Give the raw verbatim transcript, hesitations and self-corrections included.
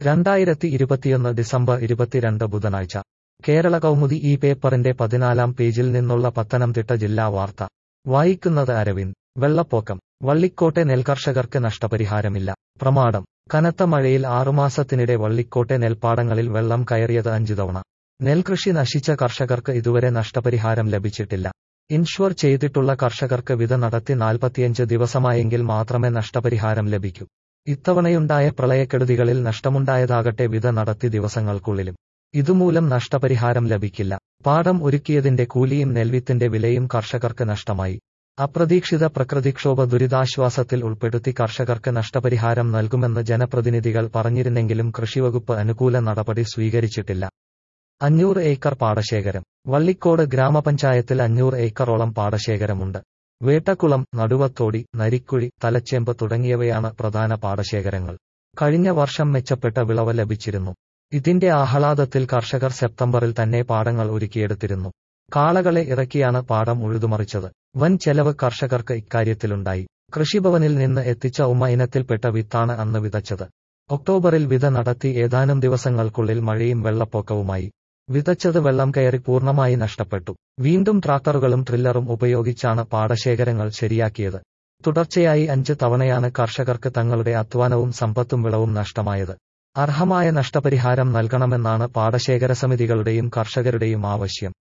രണ്ടായിരത്തി ഇരുപത്തിയൊന്ന് ഡിസംബർ ഇരുപത്തിരണ്ട് ബുധനാഴ്ച കേരള കൗമുദി ഈ പേപ്പറിന്റെ പതിനാലാം പേജിൽ നിന്നുള്ള പത്തനംതിട്ട ജില്ലാ വാർത്ത വായിക്കുന്നത് അരവിന്ദ്. വെള്ളപ്പൊക്കം വള്ളിക്കോട്ടെ നെൽകർഷകർക്ക് നഷ്ടപരിഹാരമില്ല. പ്രമാടം. കനത്ത മഴയിൽ ആറുമാസത്തിനിടെ വള്ളിക്കോട്ടെ നെൽപ്പാടങ്ങളിൽ വെള്ളം കയറിയത് അഞ്ചു തവണ. നെൽകൃഷി നശിച്ച കർഷകർക്ക് ഇതുവരെ നഷ്ടപരിഹാരം ലഭിച്ചിട്ടില്ല. ഇൻഷ്വർ ചെയ്തിട്ടുള്ള കർഷകർക്ക് വിത നടത്തി നാൽപ്പത്തിയഞ്ച് ദിവസമായെങ്കിൽ മാത്രമേ നഷ്ടപരിഹാരം ലഭിക്കൂ. ഇത്തവണയുണ്ടായ പ്രളയക്കെടുതികളിൽ നഷ്ടമുണ്ടായതാകട്ടെ വിത നടത്തി ദിവസങ്ങൾക്കുള്ളിലും. ഇതുമൂലം നഷ്ടപരിഹാരം ലഭിക്കില്ല. പാടം ഒരുക്കിയതിന്റെ കൂലിയും നെൽവിത്തിന്റെ വിലയും കർഷകർക്ക് നഷ്ടമായി. അപ്രതീക്ഷിത പ്രകൃതിക്ഷോഭ ദുരിതാശ്വാസത്തിൽ ഉൾപ്പെടുത്തി കർഷകർക്ക് നഷ്ടപരിഹാരം നൽകുമെന്ന് ജനപ്രതിനിധികൾ പറഞ്ഞിരുന്നെങ്കിലും കൃഷിവകുപ്പ് അനുകൂല നടപടി സ്വീകരിച്ചിട്ടില്ല. അഞ്ഞൂറ് ഏക്കർ പാടശേഖരം. വള്ളിക്കോട് ഗ്രാമപഞ്ചായത്തിൽ അഞ്ഞൂറ് ഏക്കറോളം പാടശേഖരമുണ്ട്. വേട്ടക്കുളം, നടുവത്തോടി, നരിക്കുഴി, തലച്ചേമ്പ് തുടങ്ങിയവയാണ് പ്രധാന പാടശേഖരങ്ങൾ. കഴിഞ്ഞ വർഷം മെച്ചപ്പെട്ട വിളവ് ലഭിച്ചിരുന്നു. ഇതിന്റെ ആഹ്ലാദത്തിൽ കർഷകർ സെപ്റ്റംബറിൽ തന്നെ പാടങ്ങൾ ഒരുക്കിയെടുത്തിരുന്നു. കാളകളെ ഇറക്കിയാണ് പാടം ഉഴുതുമറിച്ചത്. വൻ ചെലവ് കർഷകർക്ക് ഇക്കാര്യത്തിലുണ്ടായി. കൃഷിഭവനിൽ നിന്ന് എത്തിച്ച ഉമ ഇനത്തിൽപ്പെട്ട വിത്താണ് അന്ന് വിതച്ചത്. ഒക്ടോബറിൽ വിത നടത്തി ഏതാനും ദിവസങ്ങൾക്കുള്ളിൽ മഴയും വെള്ളപ്പൊക്കവുമായി. വിതച്ചത് വെള്ളം കയറി പൂർണ്ണമായി നഷ്ടപ്പെട്ടു. വീണ്ടും ട്രാക്ടറുകളും ട്രില്ലറും ഉപയോഗിച്ചാണ് പാടശേഖരങ്ങൾ ശരിയാക്കിയത്. തുടർച്ചയായി അഞ്ച് തവണയാണ് കർഷകർക്ക് തങ്ങളുടെ അധ്വാനവും സമ്പത്തും വിളവും നഷ്ടമായത്. അർഹമായ നഷ്ടപരിഹാരം നൽകണമെന്നാണ് പാടശേഖര സമിതികളുടെയും കർഷകരുടെയും ആവശ്യം.